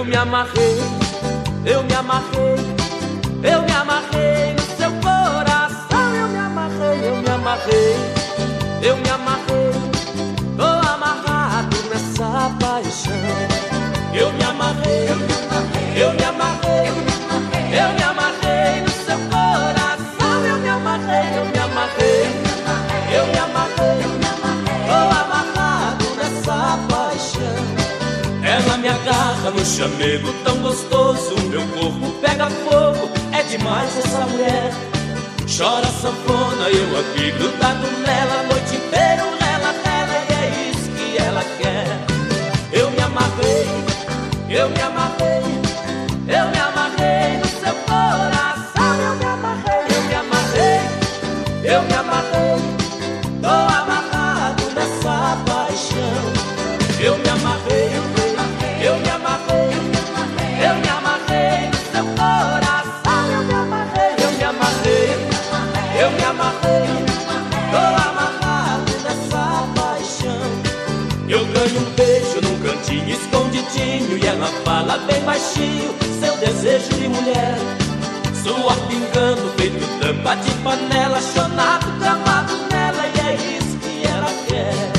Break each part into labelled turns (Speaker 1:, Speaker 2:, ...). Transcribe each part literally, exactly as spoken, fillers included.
Speaker 1: Eu me amarrei, eu me amarrei, eu me amarrei no seu coração. Eu me amarrei, eu me amarrei, eu me amarrei, tô amarrado nessa paixão. Eu me amarrei, eu me amarrei, eu me amarrei, eu me amarrei no seu coração. Eu me amarrei, eu me amarrei, eu me amarrei, tô amarrado nessa paixão. Ela me agarra no chamego tão gostoso, meu corpo pega fogo, é demais essa mulher. Chora sanfona, eu aqui grudado nela, a noite inteira ela, ela, e é isso que ela quer. Eu me amarrei, eu me amarrei, eu me amarrei no seu coração. Eu me amarrei, eu me amarrei, eu me amarrei, tô amarrado nessa paixão. Eu me amarrei, eu me amarrei, eu me amarrei no seu coração. Eu me amarrei, eu me amarrei, eu me amarrei, tô amarrado nessa paixão. Eu ganho um beijo num cantinho escondidinho e ela fala bem baixinho seu desejo de mulher. Suor pingando, feito tampa de panela, chonado, gramado nela, e é isso que ela quer.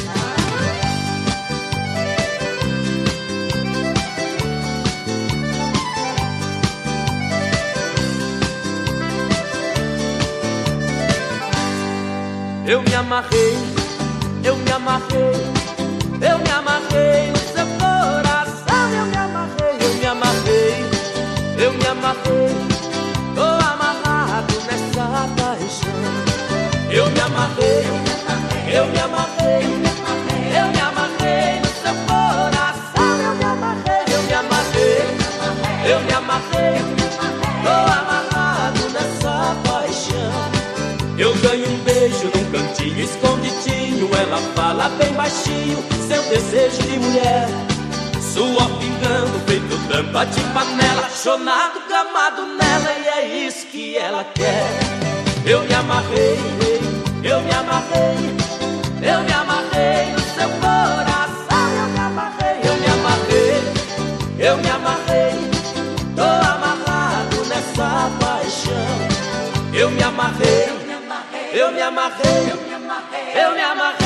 Speaker 1: Eu me amarrei, eu me amarrei, eu me amarrei no seu coração. Eu me amarrei, eu me amarrei, eu me amarrei, tô amarrado nessa paixão. Eu me amarrei, eu me amarrei, eu me amarrei no seu coração. Eu me amarrei, eu me amarrei, eu me amarrei, tô amarrado nessa paixão. Eu ganho um beijo num cantinho escondidinho, ela fala bem baixinho seu desejo de mulher. Suor pingando, feito tampa de panela, chonado, gamado nela, e é isso que ela quer. Eu me amarrei, eu me amarrei, eu me amarrei no seu coração. Eu me amarrei, eu me amarrei, eu me amarrei, tô amarrado nessa paixão. Eu me amarrei, eu me amarrei, eu me amarrei, eu me amarrei.